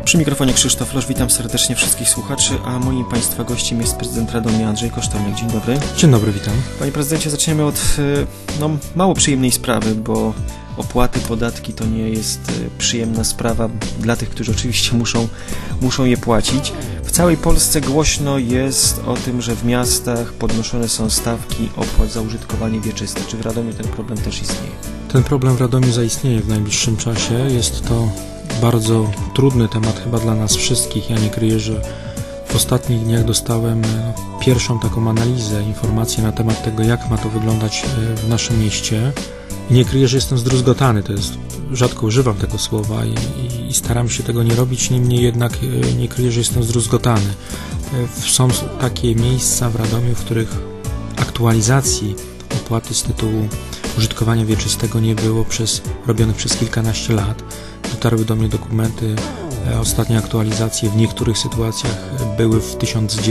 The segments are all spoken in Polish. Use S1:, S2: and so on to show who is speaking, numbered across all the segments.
S1: Przy mikrofonie Krzysztof Losz, witam serdecznie wszystkich słuchaczy, a moim Państwa gościem jest prezydent Radomia Andrzej Kosztowniak. Dzień dobry.
S2: Dzień dobry, witam.
S1: Panie prezydencie, zaczniemy od mało przyjemnej sprawy, bo opłaty, podatki to nie jest przyjemna sprawa dla tych, którzy oczywiście muszą je płacić. W całej Polsce głośno jest o tym, że w miastach podnoszone są stawki opłat za użytkowanie wieczyste. Czy w Radomiu ten problem też istnieje?
S2: Ten problem w Radomiu zaistnieje w najbliższym czasie. Jest to bardzo trudny temat chyba dla nas wszystkich. Ja nie kryję, że w ostatnich dniach dostałem pierwszą taką analizę, informację na temat tego, jak ma to wyglądać w naszym mieście. I nie kryję, że jestem zdruzgotany. Rzadko używam tego słowa i staram się tego nie robić, niemniej jednak nie kryję, że jestem zdruzgotany. Są takie miejsca w Radomiu, w których aktualizacji opłaty z tytułu użytkowania wieczystego nie było robionych przez kilkanaście lat. Dotarły do mnie dokumenty, ostatnie aktualizacje w niektórych sytuacjach były w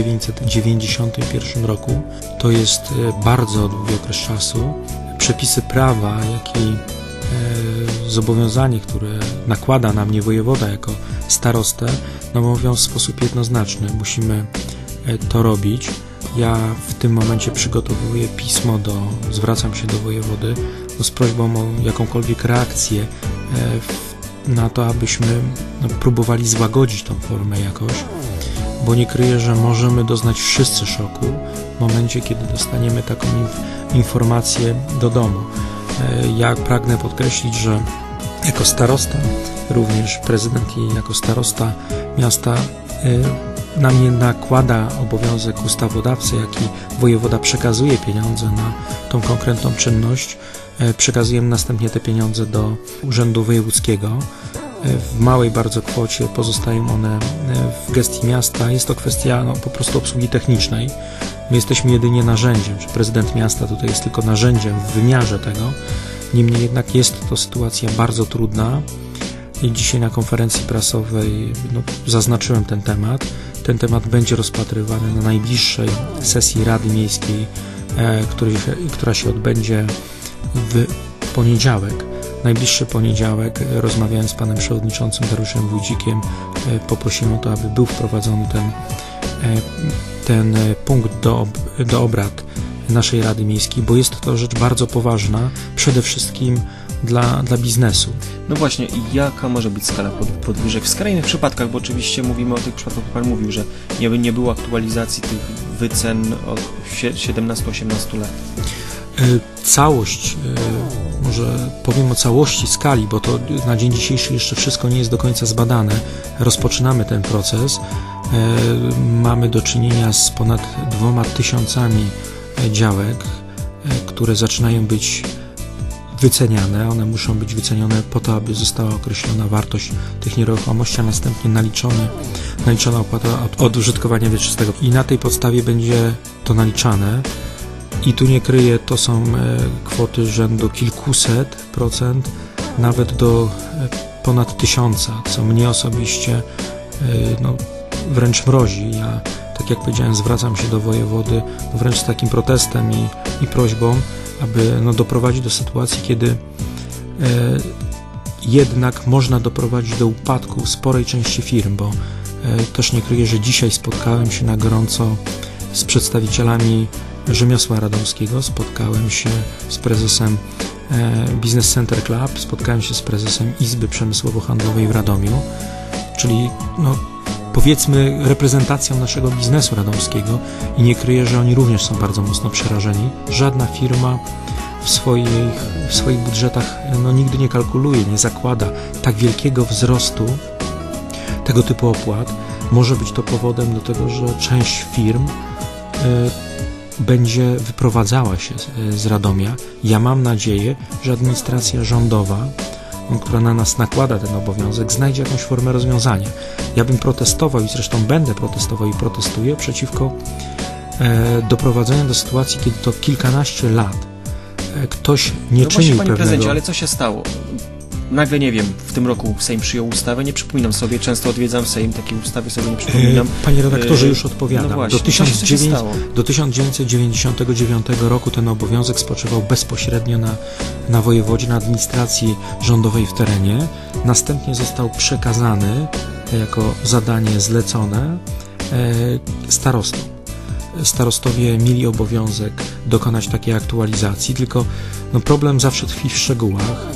S2: 1991 roku. To jest bardzo długi okres czasu. Przepisy prawa, jak i zobowiązanie, które nakłada na mnie wojewoda jako starostę, mówią w sposób jednoznaczny. Musimy to robić. Ja w tym momencie przygotowuję pismo, zwracam się do wojewody z prośbą o jakąkolwiek reakcję na to, abyśmy próbowali złagodzić tą formę jakoś, bo nie kryję, że możemy doznać wszyscy szoku w momencie, kiedy dostaniemy taką informację do domu. Ja pragnę podkreślić, że jako starosta, również prezydent i jako starosta miasta na mnie nakłada obowiązek ustawodawcy, jak i wojewoda przekazuje pieniądze na tą konkretną czynność. Przekazujemy następnie te pieniądze do Urzędu Wojewódzkiego. W małej bardzo kwocie pozostają one w gestii miasta. Jest to kwestia po prostu obsługi technicznej. My jesteśmy jedynie narzędziem, że prezydent miasta tutaj jest tylko narzędziem w wymiarze tego. Niemniej jednak jest to sytuacja bardzo trudna. I dzisiaj na konferencji prasowej zaznaczyłem ten temat. Ten temat będzie rozpatrywany na najbliższej sesji Rady Miejskiej, która się odbędzie w poniedziałek. Najbliższy poniedziałek, rozmawiałem z panem przewodniczącym Dariuszem Wójcikiem, poprosiłem o to, aby był wprowadzony ten punkt do obrad naszej Rady Miejskiej, bo jest to rzecz bardzo poważna, przede wszystkim dla biznesu.
S1: No właśnie, i jaka może być skala podwyżek w skrajnych przypadkach, bo oczywiście mówimy o tych przypadkach, jak pan mówił, że nie było aktualizacji tych wycen od 17-18 lat.
S2: Całość, może powiem o całości skali, bo to na dzień dzisiejszy jeszcze wszystko nie jest do końca zbadane. Rozpoczynamy ten proces. Mamy do czynienia z ponad 2000 działek, które zaczynają być wyceniane. One muszą być wycenione po to, aby została określona wartość tych nieruchomości, a następnie naliczona opłata od użytkowania wieczystego. I na tej podstawie będzie to naliczane. I tu nie kryję, to są kwoty rzędu kilkuset procent, nawet do ponad 1000, co mnie osobiście wręcz mrozi. Ja, tak jak powiedziałem, zwracam się do wojewody wręcz z takim protestem i prośbą, aby doprowadzić do sytuacji, kiedy jednak można doprowadzić do upadku sporej części firm, bo też nie kryję, że dzisiaj spotkałem się na gorąco z przedstawicielami Rzemiosła Radomskiego, spotkałem się z prezesem Business Center Club, spotkałem się z prezesem Izby Przemysłowo-Handlowej w Radomiu, czyli powiedzmy reprezentacją naszego biznesu radomskiego, i nie kryję, że oni również są bardzo mocno przerażeni. Żadna firma w swoich budżetach nigdy nie kalkuluje, nie zakłada tak wielkiego wzrostu tego typu opłat. Może być to powodem do tego, że część firm będzie wyprowadzała się z Radomia. Ja mam nadzieję, że administracja rządowa, która na nas nakłada ten obowiązek, znajdzie jakąś formę rozwiązania. Ja bym protestował i zresztą będę protestował i protestuję przeciwko doprowadzeniu do sytuacji, kiedy to kilkanaście lat ktoś nie czynił
S1: panie
S2: pewnego...
S1: prezydencie, ale co się stało? Nagle, nie wiem, w tym roku Sejm przyjął ustawę, nie przypominam sobie, często odwiedzam Sejm, takie ustawy sobie nie przypominam.
S2: Panie redaktorze, już odpowiadam.
S1: No właśnie,
S2: do 1999 roku ten obowiązek spoczywał bezpośrednio na wojewodzie, na administracji rządowej w terenie. Następnie został przekazany jako zadanie zlecone starostom. Starostowie mieli obowiązek dokonać takiej aktualizacji, tylko problem zawsze tkwi w szczegółach.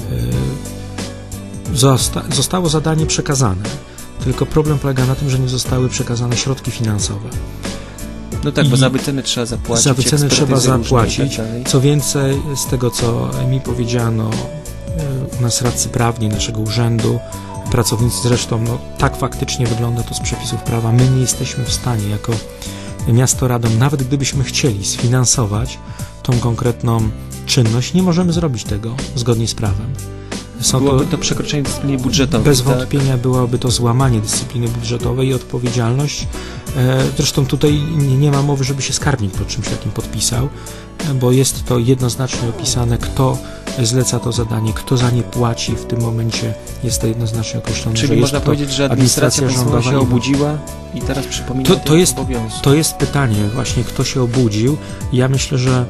S2: Zostało zadanie przekazane, tylko problem polega na tym, że nie zostały przekazane środki finansowe.
S1: No tak, bo za wycenę trzeba zapłacić.
S2: Za wycenę trzeba zapłacić. Co więcej, z tego co mi powiedziano, u nas radcy prawni naszego urzędu, pracownicy zresztą, tak faktycznie wygląda to z przepisów prawa. My nie jesteśmy w stanie jako miasto Radom, nawet gdybyśmy chcieli sfinansować tą konkretną czynność, nie możemy zrobić tego zgodnie z prawem.
S1: Byłoby to przekroczenie dyscypliny budżetowej.
S2: Bez wątpienia byłoby to złamanie dyscypliny budżetowej i odpowiedzialność. Zresztą tutaj nie ma mowy, żeby się skarbnik pod czymś takim podpisał, bo jest to jednoznacznie opisane, kto zleca to zadanie, kto za nie płaci. W tym momencie jest to jednoznacznie określone.
S1: Czyli
S2: że
S1: można powiedzieć, że administracja rządowa się obudziła i teraz przypomina
S2: to jest pytanie właśnie, kto się obudził. Ja myślę, że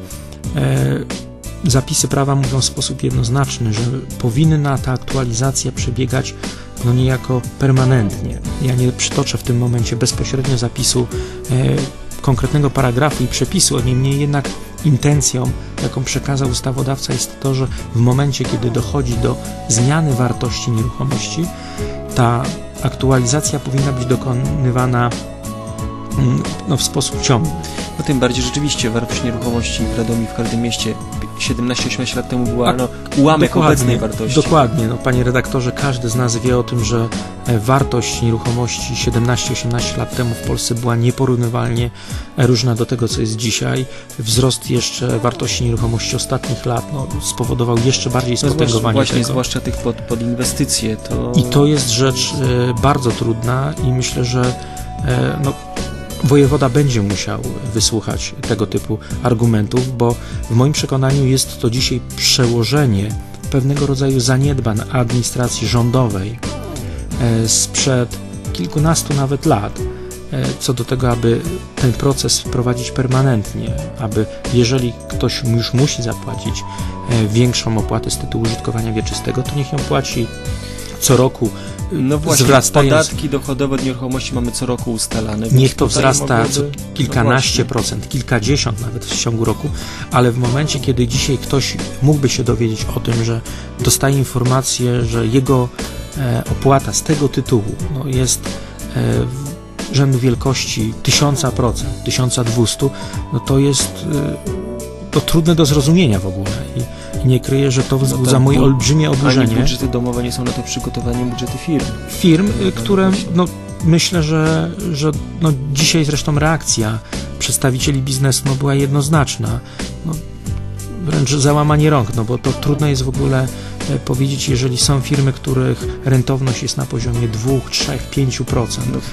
S2: zapisy prawa mówią w sposób jednoznaczny, że powinna ta aktualizacja przebiegać niejako permanentnie. Ja nie przytoczę w tym momencie bezpośrednio zapisu konkretnego paragrafu i przepisu, niemniej jednak intencją, jaką przekazał ustawodawca, jest to, że w momencie, kiedy dochodzi do zmiany wartości nieruchomości, ta aktualizacja powinna być dokonywana w sposób ciągły.
S1: No tym bardziej rzeczywiście wartość nieruchomości w Radomiu, w każdym mieście 17-18 lat temu była ułamek obecnej wartości.
S2: Dokładnie. Panie redaktorze, każdy z nas wie o tym, że wartość nieruchomości 17-18 lat temu w Polsce była nieporównywalnie różna do tego, co jest dzisiaj. Wzrost jeszcze wartości nieruchomości ostatnich lat spowodował jeszcze bardziej spotęgowanie tego.
S1: Zwłaszcza tych pod inwestycje.
S2: I to jest rzecz bardzo trudna i myślę, że wojewoda będzie musiał wysłuchać tego typu argumentów, bo w moim przekonaniu jest to dzisiaj przełożenie pewnego rodzaju zaniedbań administracji rządowej sprzed kilkunastu nawet lat, co do tego, aby ten proces wprowadzić permanentnie, aby jeżeli ktoś już musi zapłacić większą opłatę z tytułu użytkowania wieczystego, to niech ją płaci co roku.
S1: No właśnie, podatki dochodowe od nieruchomości mamy co roku ustalane.
S2: Niech to wzrasta co kilkanaście procent, kilkadziesiąt nawet w ciągu roku, ale w momencie, kiedy dzisiaj ktoś mógłby się dowiedzieć o tym, że dostaje informację, że jego opłata z tego tytułu jest rzędu wielkości 1000%, 1200, to jest to trudne do zrozumienia w ogóle i nie kryję, że to wzbudza moje olbrzymie oburzenie.
S1: Ani budżety domowe nie są na to przygotowane, budżety firm.
S2: Które myślę, że dzisiaj zresztą reakcja przedstawicieli biznesu była jednoznaczna. Wręcz załamanie rąk, bo to trudno jest w ogóle powiedzieć, jeżeli są firmy, których rentowność jest na poziomie 2, 3, 5%,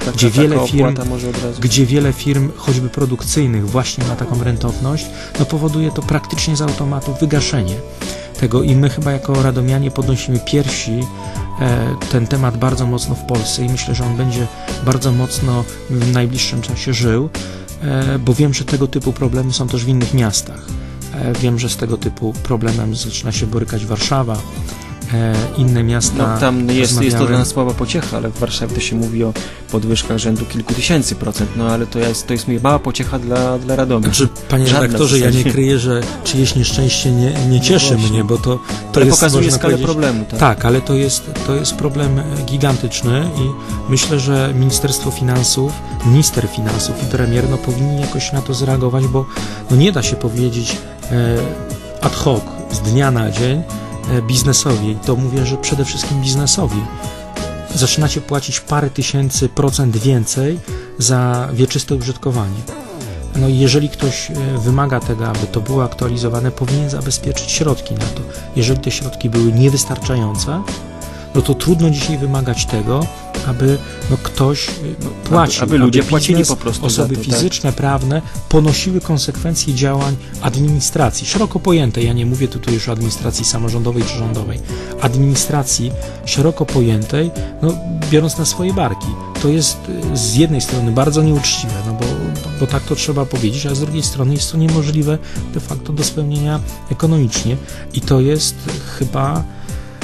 S2: gdzie wiele firm, choćby produkcyjnych, właśnie ma taką rentowność, powoduje to praktycznie z automatu wygaszenie tego i my chyba jako radomianie podnosimy pierwsi ten temat bardzo mocno w Polsce i myślę, że on będzie bardzo mocno w najbliższym czasie żył, bo wiem, że tego typu problemy są też w innych miastach. Wiem, że z tego typu problemem zaczyna się borykać Warszawa, inne miasta.
S1: Tam jest to dla nas słaba pociecha, ale w Warszawie to się mówi o podwyżkach rzędu kilku tysięcy procent, ale to jest mała pociecha dla Radomia.
S2: Znaczy, panie redaktorze, ja nie kryję, że czyjeś nieszczęście nie cieszy mnie, bo to jest,
S1: pokazuje skalę problemu.
S2: Tak, ale to jest problem gigantyczny i myślę, że Ministerstwo Finansów, minister finansów i premier powinni jakoś na to zareagować, bo nie da się powiedzieć ad hoc, z dnia na dzień biznesowi, to mówię, że przede wszystkim biznesowi, zaczynacie płacić parę tysięcy procent więcej za wieczyste użytkowanie. I jeżeli ktoś wymaga tego, aby to było aktualizowane, powinien zabezpieczyć środki na to. Jeżeli te środki były niewystarczające, to trudno dzisiaj wymagać tego, aby ktoś płacił,
S1: aby ludzie płacili po prostu
S2: osoby
S1: za to,
S2: fizyczne, prawne ponosiły konsekwencje działań administracji, szeroko pojętej, ja nie mówię tu już o administracji samorządowej czy rządowej, administracji szeroko pojętej, biorąc na swoje barki. To jest z jednej strony bardzo nieuczciwe, bo tak to trzeba powiedzieć, a z drugiej strony jest to niemożliwe de facto do spełnienia ekonomicznie i to jest chyba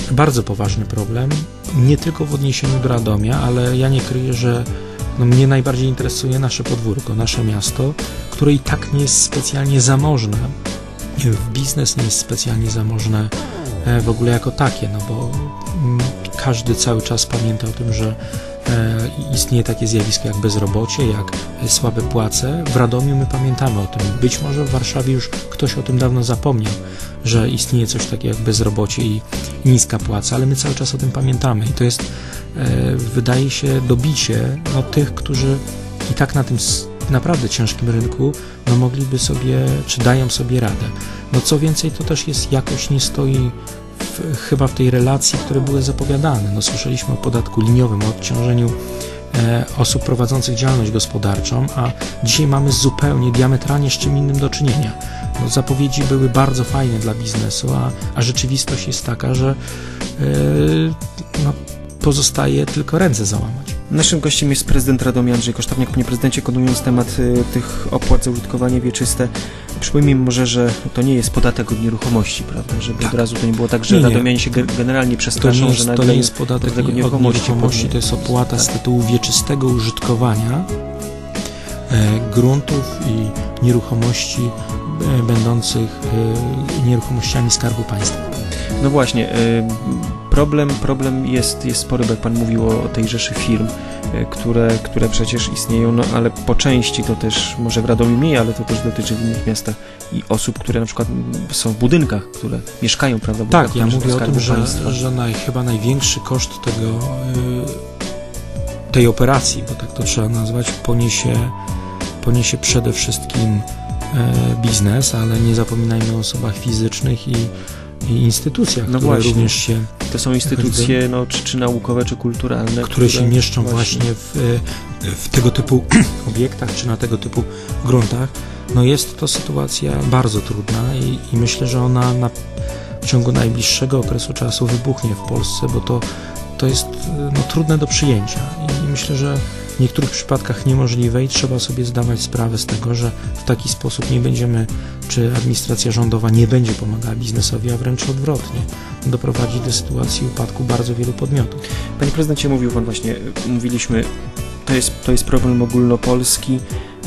S2: bardzo poważny problem, nie tylko w odniesieniu do Radomia, ale ja nie kryję, że mnie najbardziej interesuje nasze podwórko, nasze miasto, które i tak nie jest specjalnie zamożne, w biznes nie jest specjalnie zamożne w ogóle jako takie, no bo każdy cały czas pamięta o tym, że istnieje takie zjawisko jak bezrobocie, jak słabe płace. W Radomiu my pamiętamy o tym. Być może w Warszawie już ktoś o tym dawno zapomniał, że istnieje coś takiego jak bezrobocie i niska płaca, ale my cały czas o tym pamiętamy i to jest, wydaje się, dobicie tych, którzy i tak na tym naprawdę ciężkim rynku mogliby sobie, czy dają sobie radę. Co więcej, to też jest jakoś nie stoi chyba w tej relacji, które były zapowiadane. Słyszeliśmy o podatku liniowym, o odciążeniu osób prowadzących działalność gospodarczą, a dzisiaj mamy zupełnie, diametralnie z czym innym do czynienia. Zapowiedzi były bardzo fajne dla biznesu, a rzeczywistość jest taka, że pozostaje tylko ręce załamać.
S1: Naszym gościem jest prezydent Radomia Andrzej Kosztowniak. Panie prezydencie, kontynuując temat tych opłat za użytkowanie wieczyste, przypomnijmy może, że to nie jest podatek od nieruchomości, prawda? Żeby od razu to nie było tak, że radomianie się generalnie przestraszą, że nagle
S2: to nie jest podatek od nieruchomości, to jest opłata z tytułu wieczystego użytkowania gruntów i nieruchomości będących nieruchomościami Skarbu Państwa.
S1: No właśnie, problem jest spory, bo jak Pan mówił o tej rzeszy firm, które przecież istnieją, ale po części to też, może w Radomiu mniej, ale to też dotyczy w innych miastach i osób, które na przykład są w budynkach, które mieszkają, prawda?
S2: Tak, ja mówię o tym, że chyba największy koszt tej operacji, bo tak to trzeba nazwać, poniesie przede wszystkim biznes, ale nie zapominajmy o osobach fizycznych i instytucjach, które właśnie również się...
S1: To są instytucje czy naukowe, czy kulturalne,
S2: które się mieszczą właśnie w tego typu obiektach, czy na tego typu gruntach. Jest to sytuacja bardzo trudna i myślę, że ona w ciągu najbliższego okresu czasu wybuchnie w Polsce, bo to jest trudne do przyjęcia i myślę, że w niektórych przypadkach niemożliwe i trzeba sobie zdawać sprawę z tego, że w taki sposób nie będziemy, czy administracja rządowa nie będzie pomagała biznesowi, a wręcz odwrotnie, doprowadzi do sytuacji upadku bardzo wielu podmiotów.
S1: Panie prezydencie, mówił Pan właśnie, mówiliśmy, to jest problem ogólnopolski.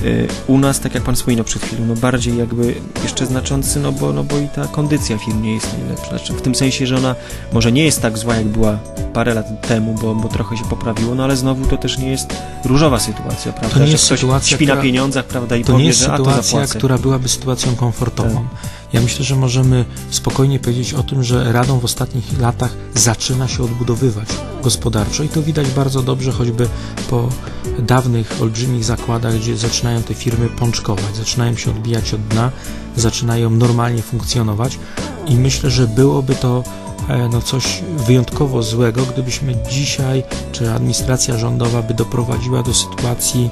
S1: U nas, tak jak Pan wspominał przed chwilą, bardziej jakby jeszcze znaczący, bo i ta kondycja firm nie jest najlepsza. Znaczy, w tym sensie, że ona może nie jest tak zła, jak była parę lat temu, bo trochę się poprawiło, ale znowu to też nie jest różowa sytuacja, prawda?
S2: To nie jest sytuacja,
S1: śpi na pieniądzach, prawda, i
S2: to
S1: powie,
S2: nie jest
S1: że
S2: sytuacja, która byłaby sytuacją komfortową.
S1: Tak.
S2: Ja myślę, że możemy spokojnie powiedzieć o tym, że Radom w ostatnich latach zaczyna się odbudowywać gospodarczo i to widać bardzo dobrze, choćby po dawnych, olbrzymich zakładach, gdzie zaczynają te firmy pączkować, zaczynają się odbijać od dna, zaczynają normalnie funkcjonować i myślę, że byłoby to coś wyjątkowo złego, gdybyśmy dzisiaj, czy administracja rządowa by doprowadziła do sytuacji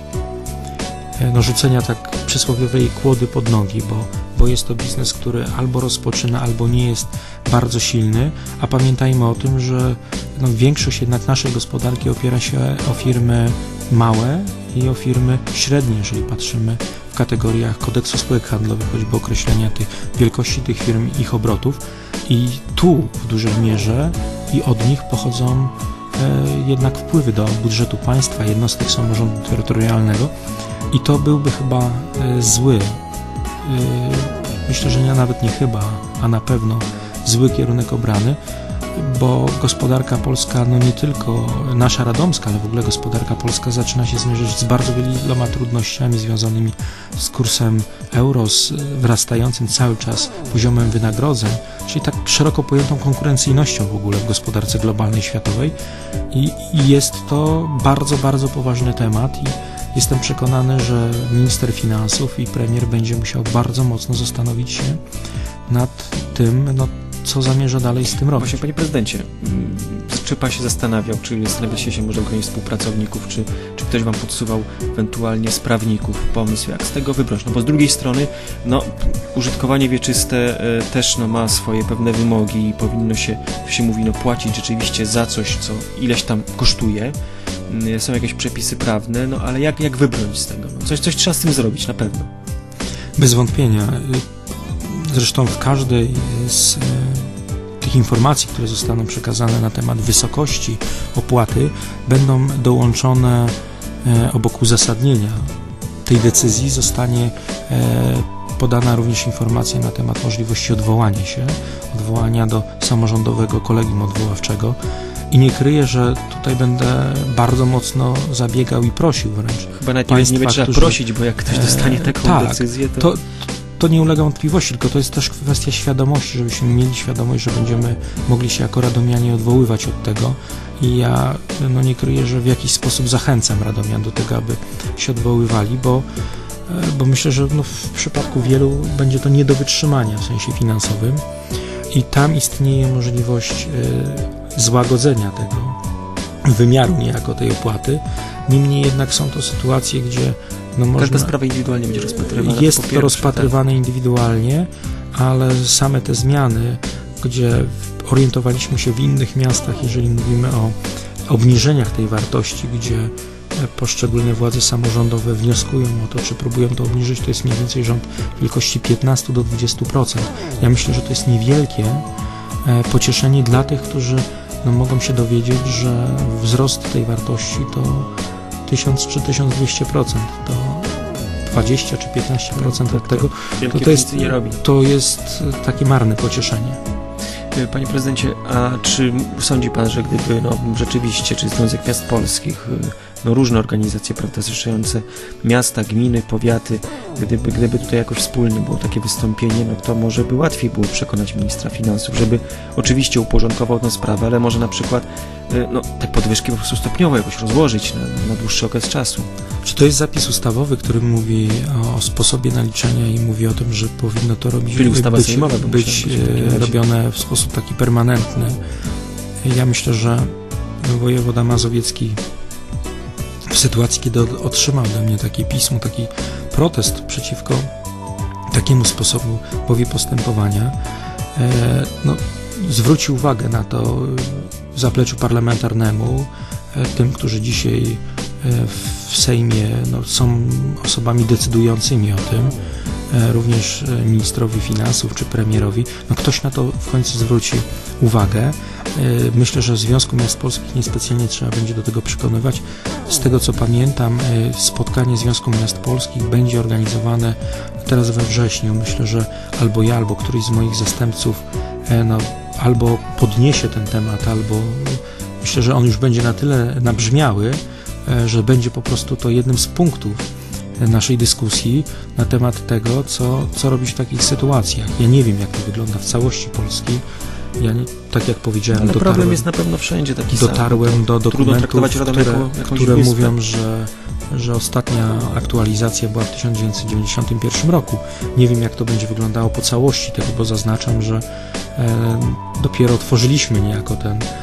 S2: rzucenia tak przysłowiowej kłody pod nogi, bo jest to biznes, który albo rozpoczyna, albo nie jest bardzo silny, a pamiętajmy o tym, że większość jednak naszej gospodarki opiera się o firmy małe i o firmy średnie, jeżeli patrzymy w kategoriach kodeksu spółek handlowych, choćby określenia wielkości tych firm i ich obrotów i tu w dużej mierze i od nich pochodzą jednak wpływy do budżetu państwa, jednostek samorządu terytorialnego i to byłby chyba zły, myślę, że nawet nie chyba, a na pewno zły kierunek obrany, bo gospodarka polska, nie tylko nasza radomska, ale w ogóle gospodarka polska zaczyna się zmierzyć z bardzo wieloma trudnościami związanymi z kursem euro, z wzrastającym cały czas poziomem wynagrodzeń, czyli tak szeroko pojętą konkurencyjnością w ogóle w gospodarce globalnej, światowej i jest to bardzo, bardzo poważny temat i jestem przekonany, że minister finansów i premier będzie musiał bardzo mocno zastanowić się nad tym, co zamierza dalej z tym robić.
S1: Właśnie, panie prezydencie, czy pan się zastanawiał, czy zastanawiacie się może o gronie współpracowników, czy ktoś wam podsuwał ewentualnie z prawników pomysł, jak z tego wybrnąć? Bo z drugiej strony, użytkowanie wieczyste też ma swoje pewne wymogi i powinno się mówi, płacić rzeczywiście za coś, co ileś tam kosztuje. Są jakieś przepisy prawne, ale jak wybrnąć z tego? Coś trzeba z tym zrobić, na pewno.
S2: Bez wątpienia. Zresztą w każdej z tych tych informacji, które zostaną przekazane na temat wysokości opłaty, będą dołączone obok uzasadnienia tej decyzji zostanie podana również informacja na temat możliwości odwołania do samorządowego kolegium odwoławczego. I nie kryję, że tutaj będę bardzo mocno zabiegał i prosił wręcz.
S1: Chyba nawet nie będzie trzeba prosić, bo jak ktoś dostanie taką decyzję,
S2: to nie ulega wątpliwości, tylko to jest też kwestia świadomości, żebyśmy mieli świadomość, że będziemy mogli się jako radomianie odwoływać od tego. I ja nie kryję, że w jakiś sposób zachęcam radomian do tego, aby się odwoływali, bo myślę, że w przypadku wielu będzie to nie do wytrzymania w sensie finansowym i tam istnieje możliwość złagodzenia tego wymiaru niejako tej opłaty. Niemniej jednak są to sytuacje, gdzie
S1: każda sprawa indywidualnie będzie rozpatrywana.
S2: Jest to rozpatrywane indywidualnie, ale same te zmiany, gdzie orientowaliśmy się w innych miastach, jeżeli mówimy o obniżeniach tej wartości, gdzie poszczególne władze samorządowe wnioskują o to, czy próbują to obniżyć, to jest mniej więcej rząd wielkości 15 do 20%. Ja myślę, że to jest niewielkie pocieszenie dla tych, którzy mogą się dowiedzieć, że wzrost tej wartości to 1000 czy 1200%, to 20 czy 15% od tego, to jest takie marne pocieszenie.
S1: Panie prezydencie, a czy sądzi pan, że gdyby rzeczywiście, czy Związek Miast Polskich, różne organizacje, prawda, zrzeszające miasta, gminy, powiaty, gdyby tutaj jakoś wspólnie było takie wystąpienie, to może by łatwiej było przekonać ministra finansów, żeby oczywiście uporządkował tę sprawę, ale może na przykład te podwyżki po prostu stopniowo jakoś rozłożyć na dłuższy okres czasu.
S2: Czy to jest zapis ustawowy, który mówi o sposobie naliczenia i mówi o tym, że powinno to robić,
S1: czyli ustawa sejmowa
S2: być robione w sposób taki permanentny? Ja myślę, że wojewoda mazowiecki w sytuacji, kiedy otrzymał ode mnie takie pismo, taki protest przeciwko takiemu sposobowi postępowania, zwrócił uwagę na to w zapleczu parlamentarnemu, tym, którzy dzisiaj w Sejmie są osobami decydującymi o tym, również ministrowi finansów czy premierowi, ktoś na to w końcu zwróci uwagę. Myślę, że Związku Miast Polskich niespecjalnie trzeba będzie do tego przekonywać. Z tego co pamiętam, spotkanie Związku Miast Polskich będzie organizowane teraz we wrześniu. Myślę, że albo ja, albo któryś z moich zastępców albo podniesie ten temat, albo myślę, że on już będzie na tyle nabrzmiały, że będzie po prostu to jednym z punktów naszej dyskusji na temat tego, co robić w takich sytuacjach. Ja nie wiem, jak to wygląda w całości Polski. Ja nie, tak jak powiedziałem,
S1: ale problem jest na pewno wszędzie taki sam.
S2: Dotarłem do dokumentów, które mówią, że ostatnia aktualizacja była w 1991 roku. Nie wiem, jak to będzie wyglądało po całości tego, bo zaznaczam, że dopiero otworzyliśmy niejako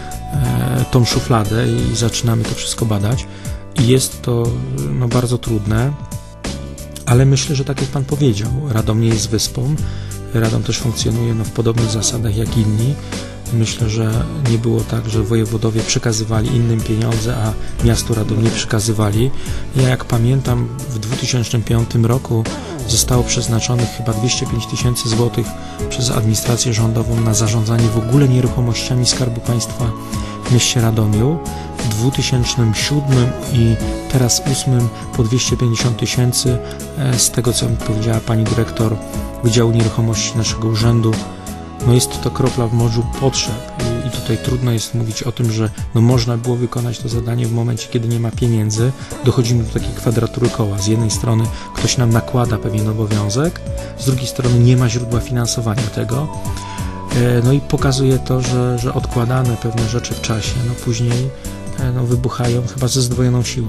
S2: tą szufladę i zaczynamy to wszystko badać. I jest to bardzo trudne, ale myślę, że tak jak Pan powiedział, Radom nie jest wyspą. Radom też funkcjonuje w podobnych zasadach jak inni. Myślę, że nie było tak, że wojewodowie przekazywali innym pieniądze, a miastu Radom nie przekazywali. Ja jak pamiętam, w 2005 roku zostało przeznaczonych chyba 205 000 złotych przez administrację rządową na zarządzanie w ogóle nieruchomościami Skarbu Państwa w mieście Radomiu. W 2007 i teraz 2008 po 250 000, z tego co mi powiedziała pani dyrektor Wydziału Nieruchomości naszego urzędu. Jest to kropla w morzu potrzeb i tutaj trudno jest mówić o tym, że można było wykonać to zadanie w momencie, kiedy nie ma pieniędzy. Dochodzimy do takiej kwadratury koła. Z jednej strony ktoś nam nakłada pewien obowiązek, z drugiej strony nie ma źródła finansowania tego. I pokazuje to, że odkładane pewne rzeczy w czasie, później wybuchają chyba ze zdwojoną siłą.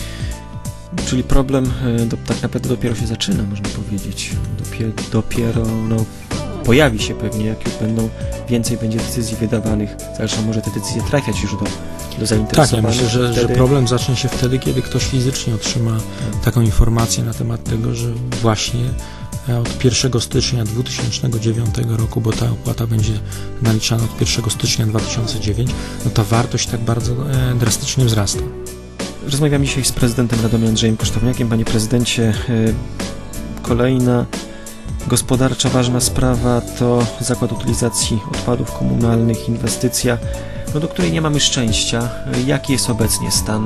S1: Czyli problem tak naprawdę dopiero się zaczyna, można powiedzieć. Dopiero pojawi się pewnie, jak już więcej będzie decyzji wydawanych, zresztą może te decyzje trafiać już do zainteresowanych.
S2: Tak, ja myślę, że problem zacznie się wtedy, kiedy ktoś fizycznie otrzyma taką informację na temat tego, że właśnie od 1 stycznia 2009 roku, bo ta opłata będzie naliczana od 1 stycznia 2009, ta wartość tak bardzo drastycznie wzrasta.
S1: Rozmawiam dzisiaj z prezydentem Radomia Andrzejem Kosztowniakiem. Panie prezydencie, kolejna Gospodarcza ważna sprawa to zakład utylizacji odpadów komunalnych, inwestycja, do której nie mamy szczęścia. Jaki jest obecnie stan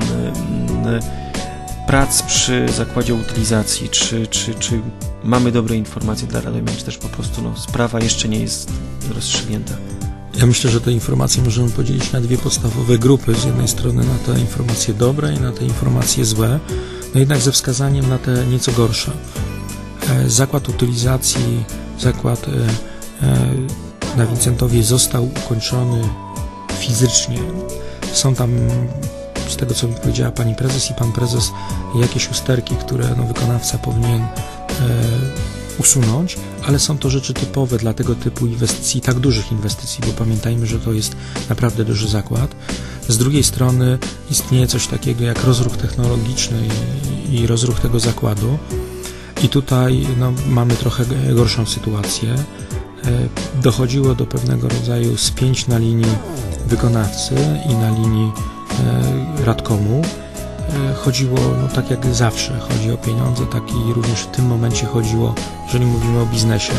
S1: prac przy zakładzie utylizacji? Czy mamy dobre informacje dla Radomian, czy też po prostu sprawa jeszcze nie jest rozstrzygnięta?
S2: Ja myślę, że te informacje możemy podzielić na dwie podstawowe grupy. Z jednej strony na te informacje dobre i na te informacje złe, jednak ze wskazaniem na te nieco gorsze. Zakład utylizacji, zakład na Wincentowie został ukończony fizycznie. Są tam, z tego co mi powiedziała pani prezes i pan prezes, jakieś usterki, które wykonawca powinien usunąć, ale są to rzeczy typowe dla tego typu inwestycji, tak dużych inwestycji, bo pamiętajmy, że to jest naprawdę duży zakład. Z drugiej strony istnieje coś takiego jak rozruch technologiczny i rozruch tego zakładu. I tutaj mamy trochę gorszą sytuację. Dochodziło do pewnego rodzaju spięć na linii wykonawcy i na linii Radcomu. Chodziło, tak jak zawsze, chodzi o pieniądze, tak i również w tym momencie chodziło, jeżeli mówimy o biznesie.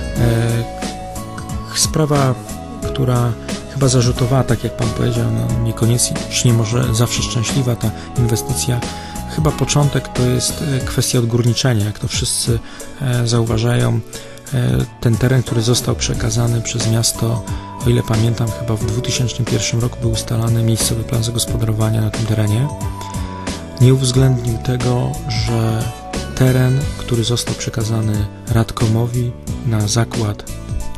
S2: Sprawa, która chyba zarzutowała, tak jak pan powiedział, niekoniecznie może zawsze szczęśliwa ta inwestycja. Chyba początek to jest kwestia odgórniczenia, jak to wszyscy zauważają. Ten teren, który został przekazany przez miasto, o ile pamiętam, chyba w 2001 roku był ustalany miejscowy plan zagospodarowania na tym terenie. Nie uwzględnił tego, że teren, który został przekazany Radcomowi na zakład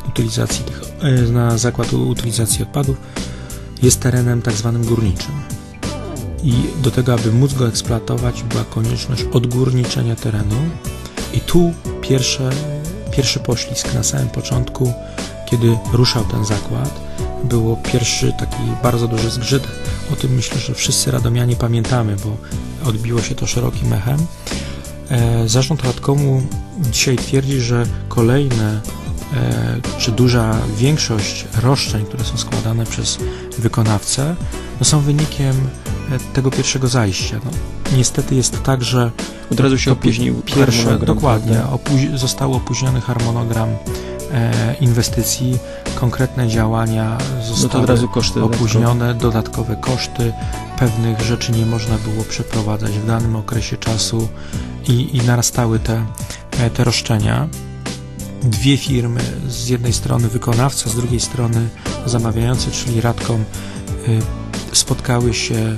S2: utylizacji odpadów, jest terenem tak zwanym górniczym. I do tego, aby móc go eksploatować, była konieczność odgórniczenia terenu. I tu pierwszy poślizg na samym początku, kiedy ruszał ten zakład, było pierwszy taki bardzo duży zgrzyt. O tym myślę, że wszyscy radomianie pamiętamy, bo odbiło się to szerokim echem. Zarząd Radcomu dzisiaj twierdzi, że kolejne czy duża większość roszczeń, które są składane przez wykonawcę, są wynikiem tego pierwszego zajścia. Niestety jest tak, że
S1: od razu się opóźnił harmonogram.
S2: Dokładnie, został opóźniony harmonogram inwestycji, konkretne działania zostały opóźnione, dodatkowe koszty, pewnych rzeczy nie można było przeprowadzać w danym okresie czasu i narastały te roszczenia. Dwie firmy, z jednej strony wykonawca, z drugiej strony zamawiający, czyli Radcom, spotkały się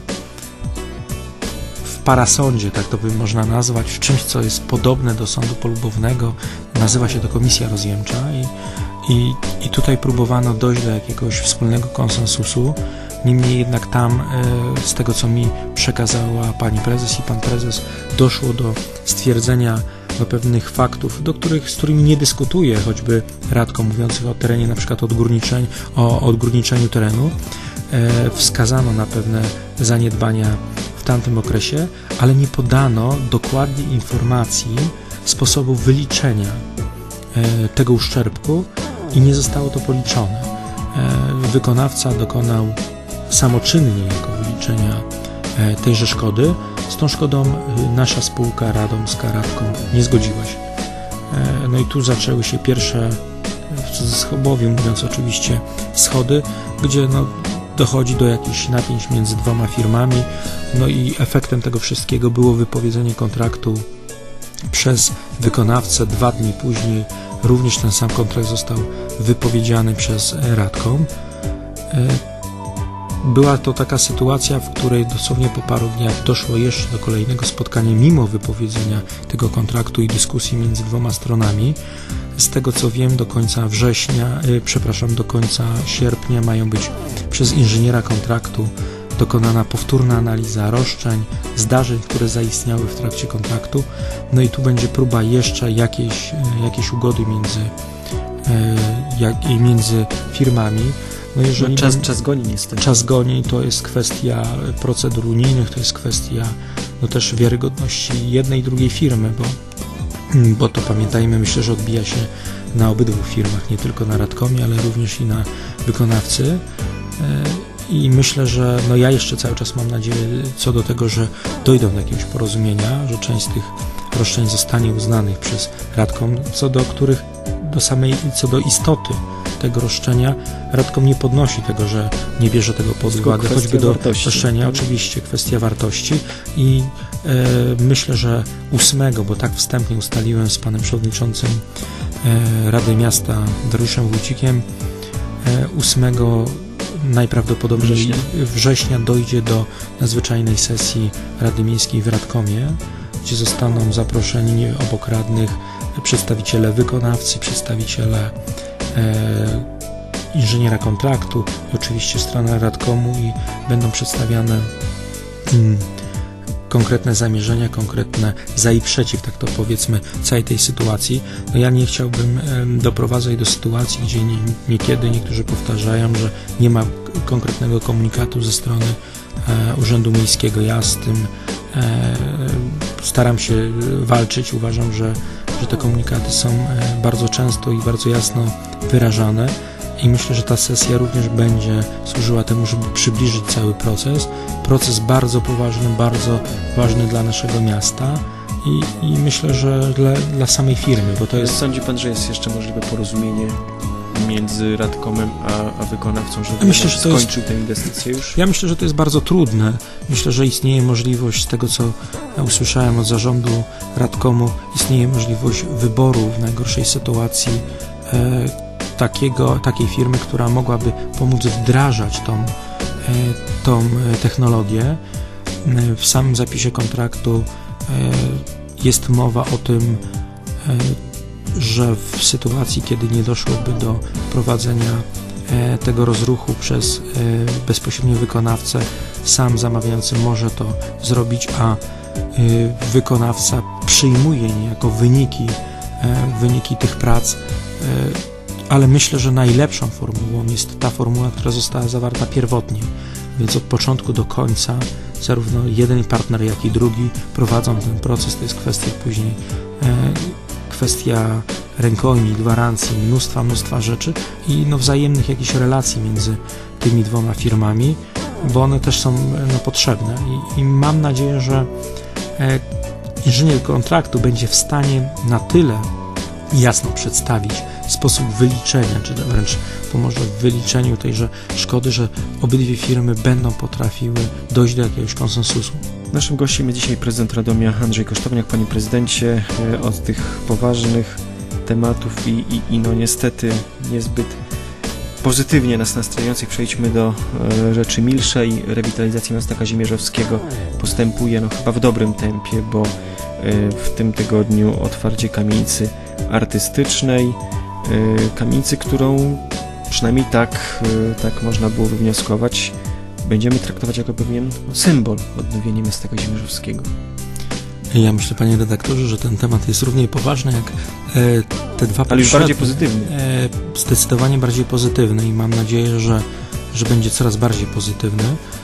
S2: w parasądzie, tak to by można nazwać, w czymś, co jest podobne do sądu polubownego. Nazywa się to komisja rozjemcza i tutaj próbowano dojść do jakiegoś wspólnego konsensusu. Niemniej jednak tam, z tego co mi przekazała pani prezes i pan prezes, doszło do stwierdzenia do pewnych faktów, z którymi nie dyskutuje, choćby Radcom, mówiących o terenie, na przykład o odgórniczeniu terenu. Wskazano na pewne zaniedbania w tamtym okresie, ale nie podano dokładnie informacji sposobu wyliczenia tego uszczerbku i nie zostało to policzone. Wykonawca dokonał samoczynnie wyliczenia tejże szkody. Z tą szkodą nasza spółka radomska Radcom nie zgodziła się. I tu zaczęły się pierwsze, w cudzysłowie mówiąc oczywiście, schody, gdzie dochodzi do jakichś napięć między dwoma firmami, i efektem tego wszystkiego było wypowiedzenie kontraktu przez wykonawcę. 2 dni później również ten sam kontrakt został wypowiedziany przez Radcom. Była to taka sytuacja, w której dosłownie po paru dniach doszło jeszcze do kolejnego spotkania mimo wypowiedzenia tego kontraktu i dyskusji między dwoma stronami. Z tego co wiem, do końca sierpnia mają być przez inżyniera kontraktu dokonana powtórna analiza roszczeń, zdarzeń, które zaistniały w trakcie kontraktu. I tu będzie próba jeszcze jakiejś ugody między firmami. Jeżeli
S1: czas goni niestety.
S2: Czas goni, to jest kwestia procedur unijnych, to jest kwestia też wiarygodności jednej i drugiej firmy, bo to pamiętajmy, myślę, że odbija się na obydwu firmach, nie tylko na Radcomie, ale również i na wykonawcy. I myślę, że ja jeszcze cały czas mam nadzieję co do tego, że dojdą do jakiegoś porozumienia, że część z tych roszczeń zostanie uznanych przez Radcom, co do istoty tego roszczenia Radcom nie podnosi tego, że nie bierze tego pod uwagę, choćby do roszczenia, oczywiście kwestia wartości i myślę, że 8, bo tak wstępnie ustaliłem z panem przewodniczącym Rady Miasta Dariuszem Wójcikiem, 8 najprawdopodobniej września dojdzie do nadzwyczajnej sesji Rady Miejskiej w Radcomie, gdzie zostaną zaproszeni obok radnych przedstawiciele wykonawcy, przedstawiciele inżyniera kontraktu i oczywiście strona Radcomu i będą przedstawiane konkretne zamierzenia, konkretne za i przeciw, tak to powiedzmy, całej tej sytuacji. No ja nie chciałbym doprowadzać do sytuacji, gdzie niekiedy niektórzy powtarzają, że nie ma konkretnego komunikatu ze strony Urzędu Miejskiego. Ja z tym staram się walczyć. Uważam, że te komunikaty są bardzo często i bardzo jasno wyrażane i myślę, że ta sesja również będzie służyła temu, żeby przybliżyć cały proces. Proces bardzo poważny, bardzo ważny dla naszego miasta i myślę, że dla samej firmy, bo to jest...
S1: Sądzi pan, że jest jeszcze możliwe porozumienie między Radcomem a wykonawcą, żeby skończył tę inwestycję już?
S2: Ja myślę, że to jest bardzo trudne. Myślę, że istnieje możliwość, z tego co usłyszałem od zarządu Radcomu, istnieje możliwość wyboru w najgorszej sytuacji takiej firmy, która mogłaby pomóc wdrażać tą technologię. W samym zapisie kontraktu jest mowa o tym, że w sytuacji, kiedy nie doszłoby do prowadzenia tego rozruchu przez bezpośrednio wykonawcę, sam zamawiający może to zrobić, a wykonawca przyjmuje niejako wyniki tych prac, ale myślę, że najlepszą formułą jest ta formuła, która została zawarta pierwotnie, więc od początku do końca zarówno jeden partner, jak i drugi prowadzą ten proces. To jest kwestia później kwestia rękojmi, gwarancji, mnóstwa rzeczy i wzajemnych jakichś relacji między tymi dwoma firmami, bo one też są potrzebne i mam nadzieję, że inżynier kontraktu będzie w stanie na tyle jasno przedstawić sposób wyliczenia, czy wręcz pomoże w wyliczeniu tejże szkody, że obydwie firmy będą potrafiły dojść do jakiegoś konsensusu.
S1: Naszym gościem jest dzisiaj prezydent Radomia Andrzej Kosztowniak. Panie prezydencie, od tych poważnych tematów i niestety niezbyt pozytywnie nas nastrajających przejdźmy do rzeczy milszej. Rewitalizacja miasta Kazimierzowskiego postępuje chyba w dobrym tempie, bo w tym tygodniu otwarcie kamienicy artystycznej, kamienicy, którą przynajmniej tak można było wywnioskować, będziemy traktować jako pewien symbol odnowienia miasta Kazimierzowskiego.
S2: Ja myślę, panie redaktorze, że ten temat jest równie poważny jak te dwa poprzednie.
S1: Ale już bardziej pozytywny.
S2: Zdecydowanie bardziej pozytywny i mam nadzieję, że będzie coraz bardziej pozytywny.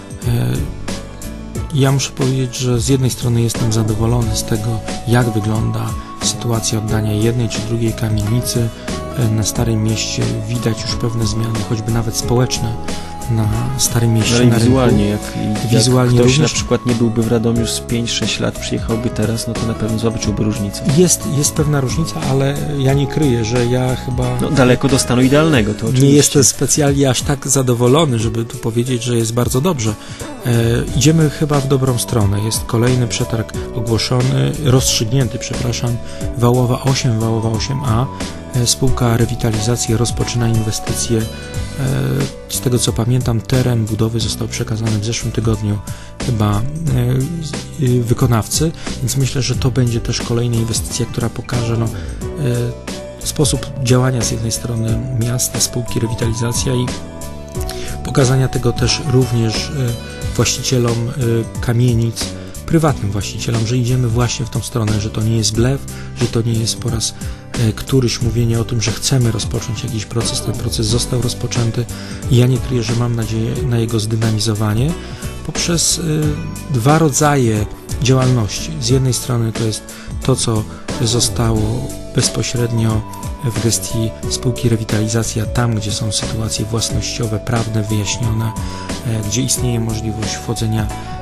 S2: Ja muszę powiedzieć, że z jednej strony jestem zadowolony z tego, jak wygląda sytuacja oddania jednej czy drugiej kamienicy. Na Starym Mieście widać już pewne zmiany, choćby nawet społeczne na Starym Mieście.
S1: Ale wizualnie, jak
S2: wizualnie
S1: ktoś
S2: również,
S1: na przykład nie byłby w Radomiu z 5-6 lat, przyjechałby teraz, to na pewno zobaczyłby różnicę.
S2: Jest pewna różnica, ale ja nie kryję, że ja chyba...
S1: daleko do stanu idealnego, to oczywiście.
S2: Nie jestem specjalnie aż tak zadowolony, żeby tu powiedzieć, że jest bardzo dobrze. Idziemy chyba w dobrą stronę. Jest kolejny przetarg ogłoszony, rozstrzygnięty, Wałowa 8, Wałowa 8A. Spółka Rewitalizacji rozpoczyna inwestycje. Z tego co pamiętam, teren budowy został przekazany w zeszłym tygodniu chyba wykonawcy, więc myślę, że to będzie też kolejna inwestycja, która pokaże sposób działania z jednej strony miasta, spółki Rewitalizacja i pokazania tego też również właścicielom kamienic, prywatnym właścicielom, że idziemy właśnie w tą stronę, że to nie jest blef, że to nie jest po raz któryś mówienie o tym, że chcemy rozpocząć jakiś proces. Ten proces został rozpoczęty i ja nie kryję, że mam nadzieję na jego zdynamizowanie poprzez dwa rodzaje działalności. Z jednej strony to jest to, co zostało bezpośrednio w gestii spółki Rewitalizacja, tam gdzie są sytuacje własnościowe, prawne, wyjaśnione, gdzie istnieje możliwość wchodzenia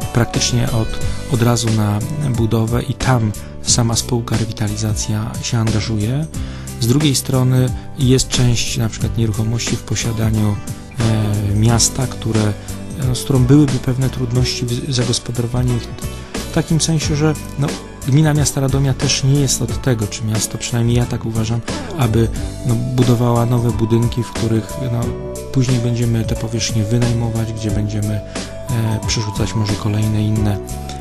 S2: praktycznie od razu na budowę i tam sama spółka Rewitalizacja się angażuje. Z drugiej strony jest część na przykład nieruchomości w posiadaniu miasta, z którą byłyby pewne trudności w zagospodarowaniu ich, w takim sensie, że gmina miasta Radomia też nie jest od tego, czy miasto, przynajmniej ja tak uważam, aby budowała nowe budynki, w których później będziemy te powierzchnie wynajmować, gdzie będziemy przerzucać może kolejne inne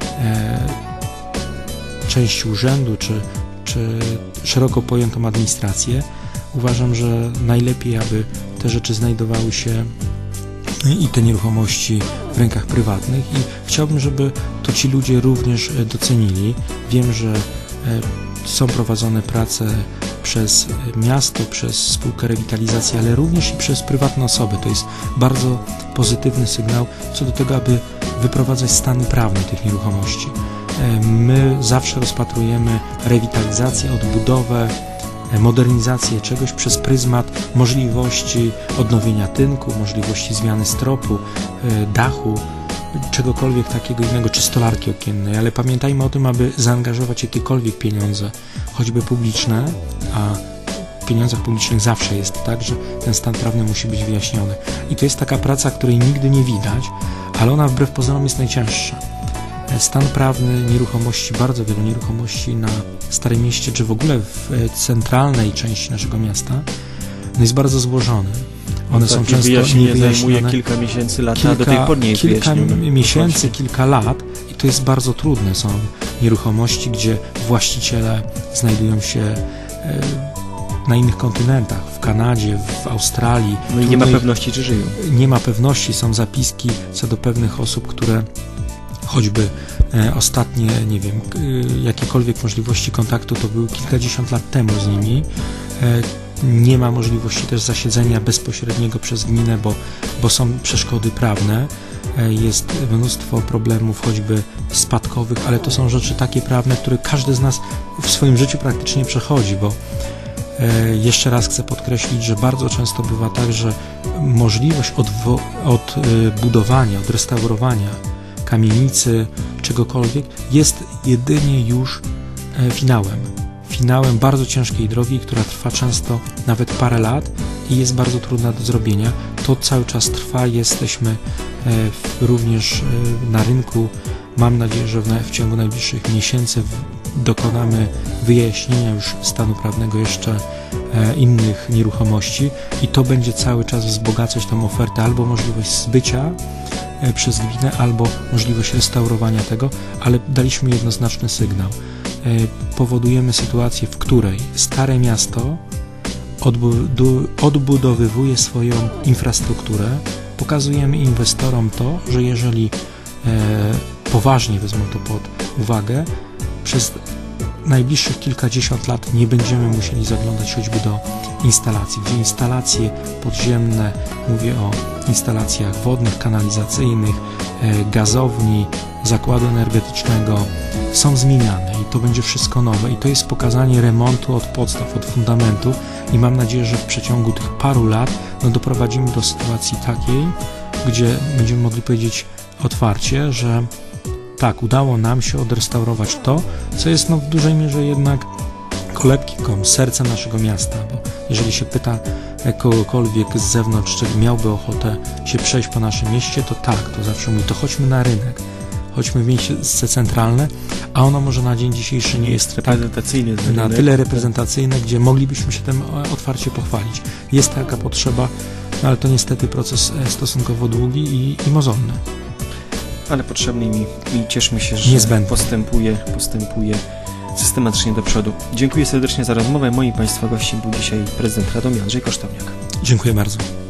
S2: części urzędu, czy szeroko pojętą administrację. Uważam, że najlepiej, aby te rzeczy znajdowały się i te nieruchomości w rękach prywatnych i chciałbym, żeby to ci ludzie również docenili. Wiem, że są prowadzone prace przez miasto, przez spółkę Rewitalizacji, ale również i przez prywatne osoby. To jest bardzo pozytywny sygnał co do tego, aby wyprowadzać stany prawne tych nieruchomości. My zawsze rozpatrujemy rewitalizację, odbudowę, modernizację czegoś przez pryzmat możliwości odnowienia tynku, możliwości zmiany stropu, dachu, czegokolwiek takiego innego, czy stolarki okiennej, ale pamiętajmy o tym, aby zaangażować jakiekolwiek pieniądze, choćby publiczne, a w pieniądzach publicznych zawsze jest tak, że ten stan prawny musi być wyjaśniony. I to jest taka praca, której nigdy nie widać, ale ona wbrew pozorom jest najcięższa. Stan prawny nieruchomości, bardzo wielu nieruchomości na Starym Mieście, czy w ogóle w centralnej części naszego miasta, jest bardzo złożony. One są często niewyjaśnione.
S1: Zajmuje kilka miesięcy, lata, do tej pory nie jest
S2: kilka lat i to jest bardzo trudne. Są nieruchomości, gdzie właściciele znajdują się na innych kontynentach, w Kanadzie, w Australii.
S1: No i nie ma pewności, czy żyją.
S2: Nie ma pewności, są zapiski co do pewnych osób, które choćby ostatnie, nie wiem, jakiekolwiek możliwości kontaktu to były kilkadziesiąt lat temu z nimi. Nie ma możliwości też zasiedzenia bezpośredniego przez gminę, bo są przeszkody prawne. Jest mnóstwo problemów choćby spadkowych, ale to są rzeczy takie prawne, które każdy z nas w swoim życiu praktycznie przechodzi, bo jeszcze raz chcę podkreślić, że bardzo często bywa tak, że możliwość odbudowania, odrestaurowania kamienicy, czegokolwiek jest jedynie już finałem bardzo ciężkiej drogi, która trwa często nawet parę lat i jest bardzo trudna do zrobienia. To cały czas trwa, jesteśmy również na rynku. Mam nadzieję, że w ciągu najbliższych miesięcy dokonamy wyjaśnienia już stanu prawnego jeszcze innych nieruchomości i to będzie cały czas wzbogacać tą ofertę, albo możliwość zbycia przez gminę, albo możliwość restaurowania tego, ale daliśmy jednoznaczny sygnał. Powodujemy sytuację, w której Stare Miasto odbudowywuje swoją infrastrukturę, pokazujemy inwestorom to, że jeżeli poważnie wezmą to pod uwagę, przez najbliższych kilkadziesiąt lat nie będziemy musieli zaglądać choćby do instalacji, gdzie instalacje podziemne, mówię o instalacjach wodnych, kanalizacyjnych, gazowni, zakładu energetycznego, są zmieniane i to będzie wszystko nowe i to jest pokazanie remontu od podstaw, od fundamentów i mam nadzieję, że w przeciągu tych paru lat doprowadzimy do sytuacji takiej, gdzie będziemy mogli powiedzieć otwarcie, że tak, udało nam się odrestaurować to, co jest w dużej mierze jednak kolebką, sercem naszego miasta, bo jeżeli się pyta kogokolwiek z zewnątrz, czy miałby ochotę się przejść po naszym mieście, to tak, to zawsze mówi, to chodźmy na rynek, chodźmy w miejsce centralne, a ono może na dzień dzisiejszy nie jest na tyle reprezentacyjne, gdzie moglibyśmy się tym otwarcie pochwalić. Jest taka potrzeba, ale to niestety proces stosunkowo długi i mozolny.
S1: Ale potrzebny i cieszmy się, że
S2: niezbędny.
S1: postępuje systematycznie do przodu. Dziękuję serdecznie za rozmowę. Moim Państwa gościem był dzisiaj prezydent Radomia Andrzej Kosztowniak.
S2: Dziękuję bardzo.